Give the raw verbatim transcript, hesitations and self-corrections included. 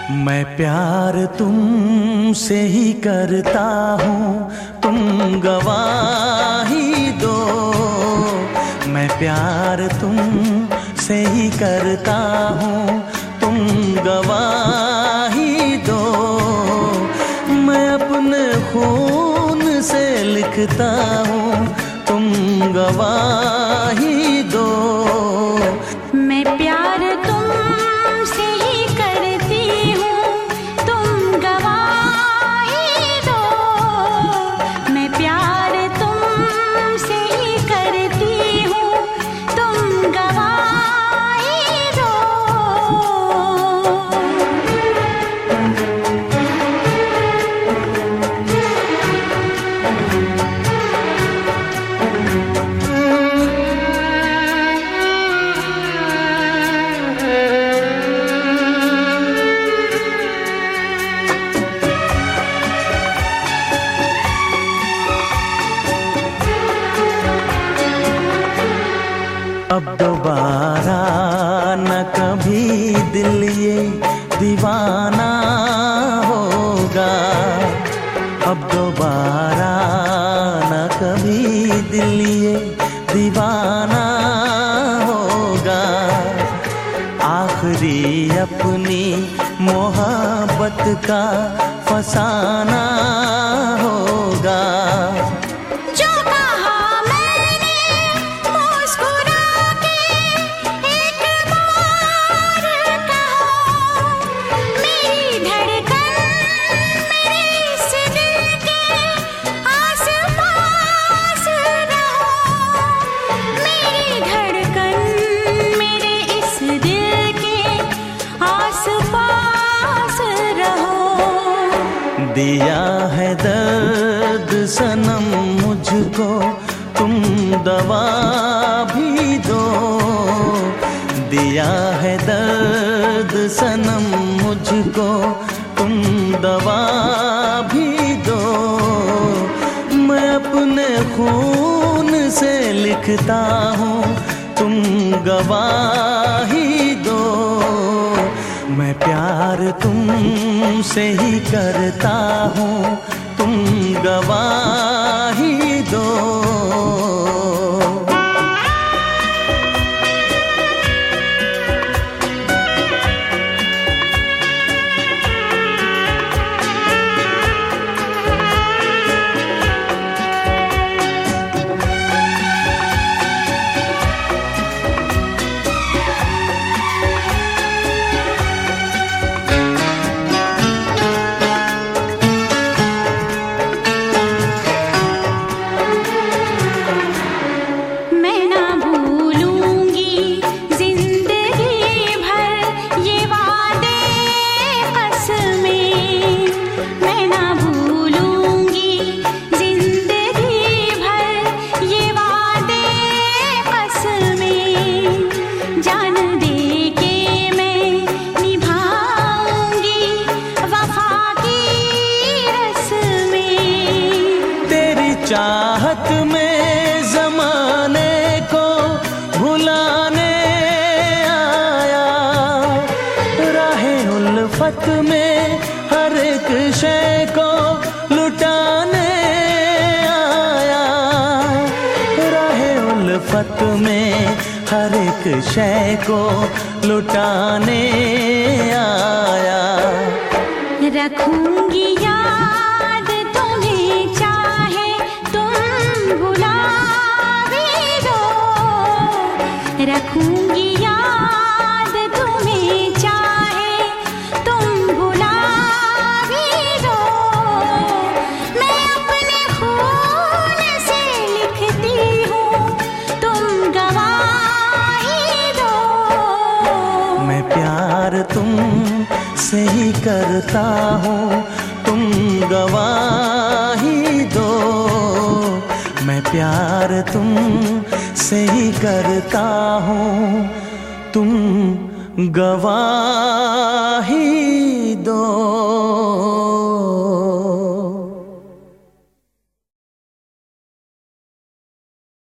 मैं प्यार तुमसे ही करता हूँ, तुम गवाही दो। मैं प्यार तुमसे ही करता हूँ, तुम गवाही दो। मैं अपने खून से लिखता हूँ, तुम गवाही दो। मैं प्यार तुमसे ही करती हूँ, तुम गवाही दो। मैं प्यार तुमसे ही करती हूँ, तुम गवाही दो। अब दोबारा न कभी दिल ये दीवाना होगा। अब दोबारा न कभी दिल ये दीवाना होगा। आखिरी अपनी मोहब्बत का फसाना होगा। दिया है दर्द सनम मुझको, तुम दवा भी दो। दिया है दर्द सनम मुझको, तुम दवा भी दो। मैं अपने खून से लिखता हूँ, तुम गवाही दो। मैं प्यार तुमसे ही करता हूँ, तुम गवाही दो। चाहत में ज़माने को भुलाने आया। राहे उल्फत में हर एक शय को लुटाने आया। राहे उल्फत में हर एक शय को लुटाने आया। रखूंगी याद तुम्हें, चाहे तुम भुला भी दो। रखूंगी याद तुम्हें, चाहे तुम भुला भी दो। मैं अपने खून से लिखती हूँ, तुम गवाही दो। मैं प्यार तुम से ही करता हूँ, तुम गवाही दो। मैं प्यार तुम से ही करता हूँ, तुम गवाही दो।